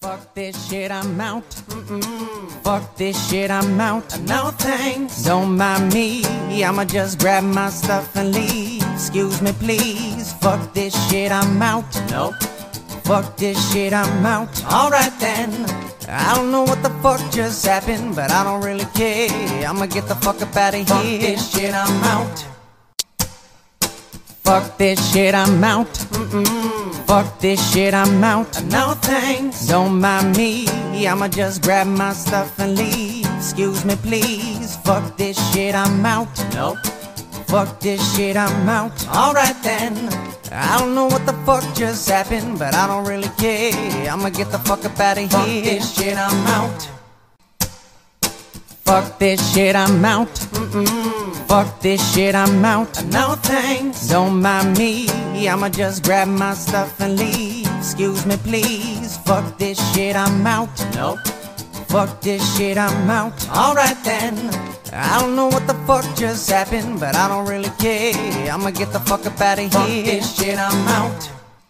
Fuck this shit, I'm out. Fuck this shit, I'm out. No thanks. Don't mind me, I'ma just grab my stuff and leave. Excuse me, please. Fuck this shit, I'm out. Nope. Fuck this shit, I'm out. Alright then. I don't know what the fuck just happened, but I don't really care. I'ma get the fuck up out of here. Fuck this shit, I'm out. Fuck this shit, I'm out. Fuck this shit, I'm out. No thanks. Don't mind me, I'ma just grab my stuff and leave. Excuse me, please. Fuck this shit, I'm out. Nope. Fuck this shit, I'm out. Alright then. I don't know what the fuck just happened, but I don't really care. I'ma get the fuck up out of here. Fuck this shit, I'm out. Fuck this shit, I'm out. Fuck this shit, I'm out. No thanks. Don't mind me, I'ma just grab my stuff and leave. Excuse me, please. Fuck this shit, I'm out. Nope. Fuck this shit, I'm out. Alright then. I don't know what the fuck just happened, but I don't really care. I'ma get the fuck up out of here. Fuck this shit, I'm out.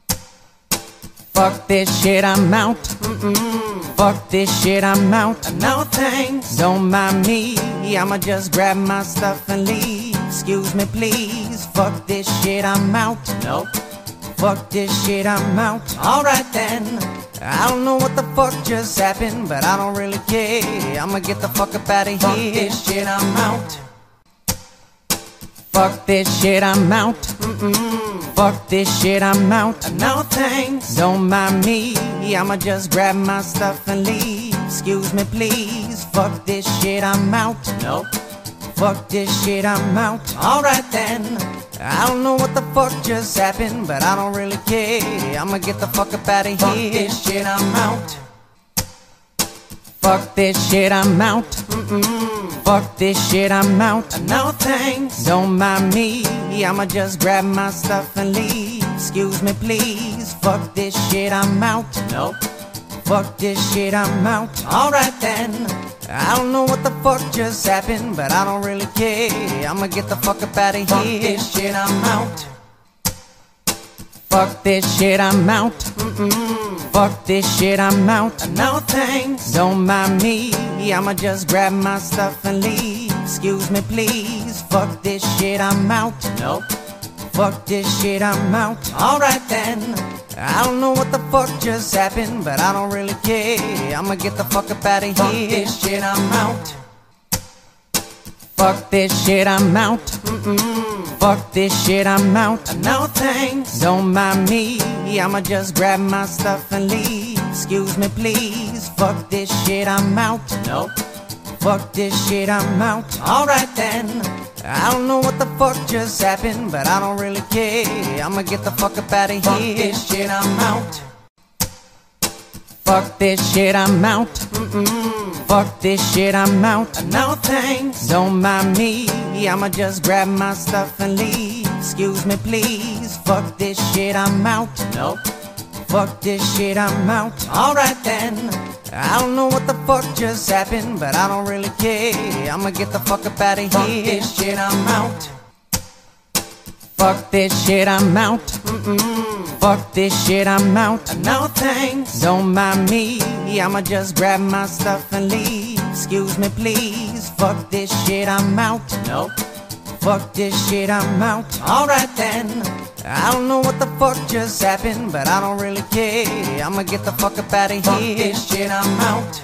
Fuck this shit, I'm out. Fuck this shit, I'm out. No thanks. Don't mind me, I'ma just grab my stuff and leave. Excuse me, please. Fuck this shit, I'm out. Nope. Fuck this shit, I'm out. Alright then. I don't know what the fuck just happened, but I don't really care. I'ma get the fuck up out of here. Fuck this shit, I'm out. Fuck this shit, I'm out. Fuck this shit, I'm out. No thanks. Don't mind me, I'ma just grab my stuff and leave. Excuse me, please. Fuck this shit, I'm out. Nope. Fuck this shit, I'm out. Alright then. I don't know what the fuck just happened, but I don't really care. I'ma get the fuck up out of here. Fuck this shit, I'm out. Fuck this shit, I'm out. Fuck this shit, I'm out. No thanks. Don't mind me, I'ma just grab my stuff and leave. Excuse me, please. Fuck this shit, I'm out. Nope. Fuck this shit, I'm out. Alright then. I don't know what the fuck just happened, but I don't really care. I'ma get the fuck up out of here. Fuck this shit, I'm out. Fuck this shit, I'm out. Fuck this shit, I'm out. No thanks. Don't mind me, I'ma just grab my stuff and leave. Excuse me, please. Fuck this shit, I'm out. Nope. Fuck this shit, I'm out. Alright then. I don't know what the fuck just happened, but I don't really care. I'ma get the fuck up out of here. Fuck this shit, I'm out. Fuck this shit, I'm out. Fuck this shit, I'm out. No thanks. Don't mind me, I'ma just grab my stuff and leave. Excuse me, please. Fuck this shit, I'm out. Nope. Fuck this shit, I'm out. Alright then. I don't know what the fuck just happened, but I don't really care. I'ma get the fuck up out of here. Fuck this shit, I'm out. Fuck this shit, I'm out. Fuck this shit, I'm out. No thanks. Don't mind me, I'ma just grab my stuff and leave. Excuse me, please. Fuck this shit, I'm out. Nope. Fuck this shit, I'm out. Alright then. I don't know what the fuck just happened, but I don't really care. I'ma get the fuck up out of here. Fuck this shit, I'm out. Fuck this shit, I'm out. Fuck this shit, I'm out. No thanks. Don't mind me, I'ma just grab my stuff and leave. Excuse me, please. Fuck this shit, I'm out. Nope. Fuck this shit, I'm out. Alright then. I don't know what the fuck just happened, but I don't really care. I'ma get the fuck up out of here. Fuck this shit, I'm out.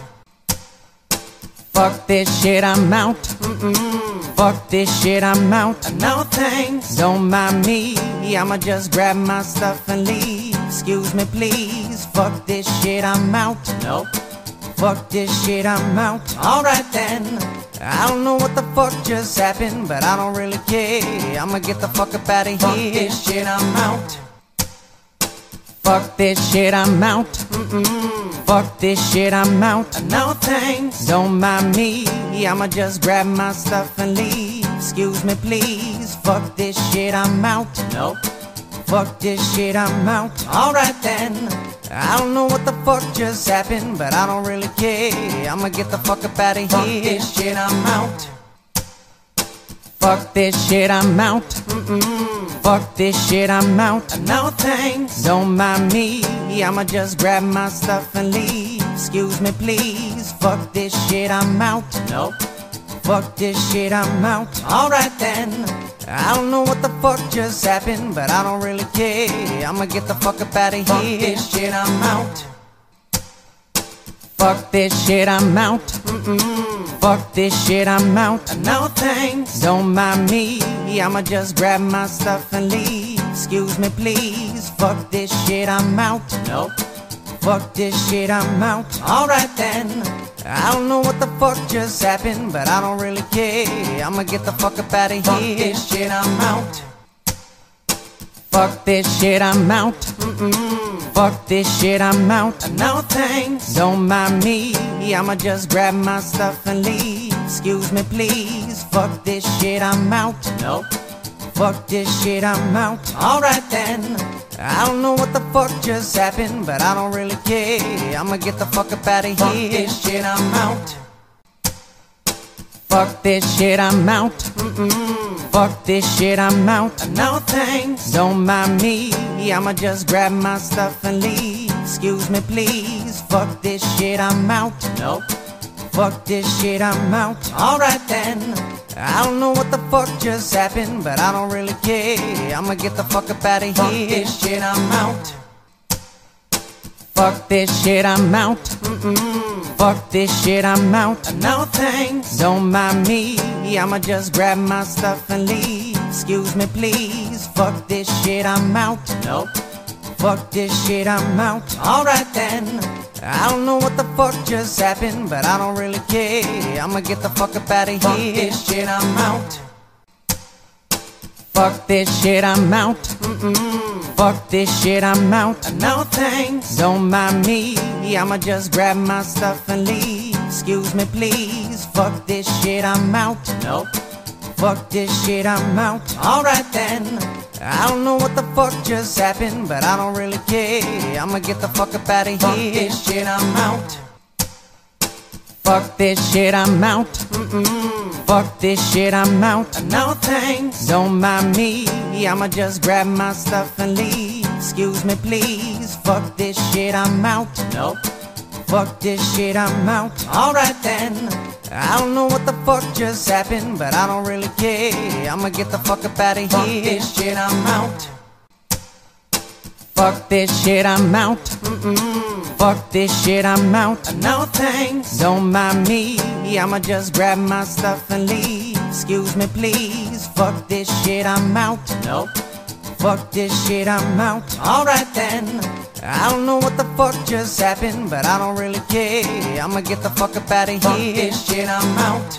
Fuck this shit, I'm out. Fuck this shit, I'm out. No thanks. Don't mind me, I'ma just grab my stuff and leave. Excuse me, please. Fuck this shit, I'm out. Nope. Fuck this shit, I'm out. Alright then. I don't know what the fuck just happened, but I don't really care. I'ma get the fuck up out of here. Fuck this shit, I'm out. Fuck this shit, I'm out. Fuck this shit, I'm out. No thanks. Don't mind me, I'ma just grab my stuff and leave. Excuse me, please. Fuck this shit, I'm out. Nope. Fuck this shit, I'm out. Alright then. I don't know what the fuck just happened, but I don't really care. I'ma get the fuck up out of here. Fuck this shit, I'm out. Fuck this shit, I'm out. Fuck this shit, I'm out. No thanks, don't mind me. I'ma just grab my stuff and leave. Excuse me, please. Fuck this shit, I'm out. Nope. Fuck this shit, I'm out. Alright then. I don't know what the fuck just happened, but I don't really care. I'ma get the fuck up out of here. Fuck this shit, I'm out. Fuck this shit, I'm out. Fuck this shit, I'm out. No thanks, don't mind me. I'ma just grab my stuff and leave. Excuse me, please. Fuck this shit, I'm out. Nope. Fuck this shit, I'm out. Alright then. I don't know what the fuck just happened, but I don't really care. I'ma get the fuck up out of here. Fuck this shit, I'm out. Fuck this shit, I'm out. Fuck this shit, I'm out. No thanks, don't mind me. I'ma just grab my stuff and leave. Excuse me, please. Fuck this shit, I'm out. Nope. Fuck this shit, I'm out. Alright then. I don't know what the fuck just happened, but I don't really care. I'ma get the fuck up out of here. Fuck this shit, I'm out. Fuck this shit, I'm out. Fuck this shit, I'm out. No thanks, don't mind me. I'ma just grab my stuff and leave. Excuse me, please. Fuck this shit, I'm out. Nope. Fuck this shit, I'm out. Alright then. I don't know what the fuck just happened, but I don't really care. I'ma get the fuck up out of here. Fuck this shit, I'm out. Fuck this shit, I'm out. Fuck this shit, I'm out. No thanks, don't mind me. I'ma just grab my stuff and leave. Excuse me, please. Fuck this shit, I'm out. Nope. Fuck this shit, I'm out. Alright then. I don't know what the fuck just happened, but I don't really care. I'ma get the fuck up out of here. Fuck this shit, I'm out. Fuck this shit, I'm out. Fuck this shit, I'm out. No thanks, don't mind me. I'ma just grab my stuff and leave. Excuse me, please. Fuck this shit, I'm out. Nope. Fuck this shit, I'm out. Alright then. I don't know what the fuck just happened, but I don't really care. I'ma get the fuck up out of here. Fuck this shit, I'm out. Fuck this shit, I'm out. Fuck this shit, I'm out. No thanks, don't mind me. I'ma just grab my stuff and leave. Excuse me, please. Fuck this shit, I'm out. Nope. Fuck this shit, I'm out. Alright then. I don't know what the fuck just happened, but I don't really care. I'ma get the fuck up out of here. Fuck this shit, I'm out. Fuck this shit, I'm out. Fuck this shit, I'm out. No thanks, don't mind me. I'ma just grab my stuff and leave. Excuse me, please. Fuck this shit, I'm out. Nope. Fuck this shit, I'm out. Alright then. I don't know what the fuck just happened, but I don't really care. I'ma get the fuck up out of here. Fuck this shit, I'm out.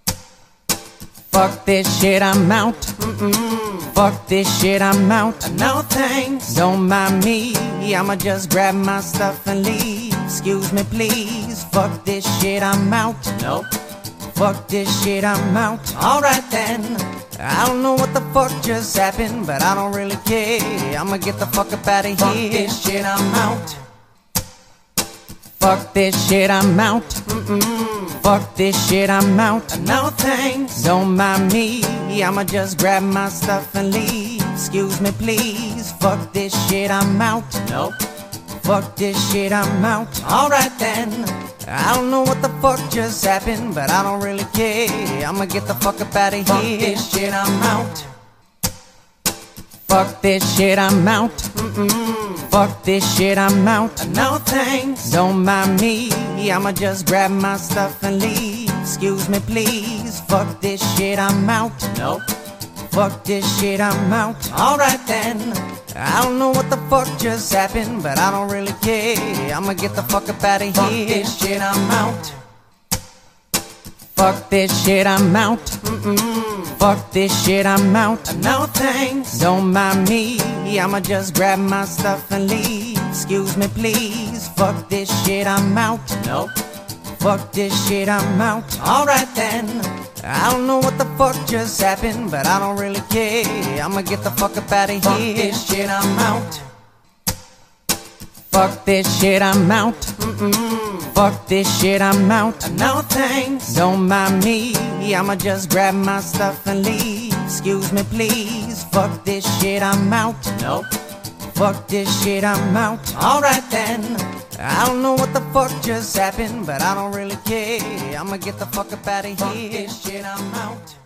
Fuck this shit, I'm out. Fuck this shit, I'm out. No thanks, don't mind me. I'ma just grab my stuff and leave. Excuse me, please. Fuck this shit, I'm out. Nope. Fuck this shit, I'm out. Alright then. I don't know what the fuck just happened, but I don't really care. I'ma get the fuck up out of here. Fuck this shit, I'm out. Fuck this shit, I'm out. Fuck this shit, I'm out. No thanks, don't mind me. I'ma just grab my stuff and leave. Excuse me, please. Fuck this shit, I'm out. Nope. Fuck this shit, I'm out. Alright then. I don't know what the fuck just happened, but I don't really care. I'ma get the fuck up out of here. Fuck this shit, I'm out. Fuck this shit, I'm out. Fuck this shit, I'm out. No thanks, don't mind me. I'ma just grab my stuff and leave. Excuse me, please. Fuck this shit, I'm out. Nope. Fuck this shit, I'm out. Alright then. I don't know what the fuck just happened, but I don't really care. I'ma get the fuck up out of here. Fuck this shit, I'm out. Fuck this shit, I'm out. Fuck this shit, I'm out. No thanks, don't mind me. I'ma just grab my stuff and leave. Excuse me, please. Fuck this shit, I'm out. Nope. Fuck this shit, I'm out. Alright then. I don't know what the fuck just happened, but I don't really care. I'ma get the fuck up out of here. Fuck this shit, I'm out. Fuck this shit, I'm out. Fuck this shit, I'm out. No thanks, don't mind me. I'ma just grab my stuff and leave. Excuse me please. Fuck this shit, I'm out. Nope. Fuck this shit, I'm out. Alright then. I don't know what the fuck just happened, but I don't really care. I'ma get the fuck up out of here. Fuck this shit, I'm out.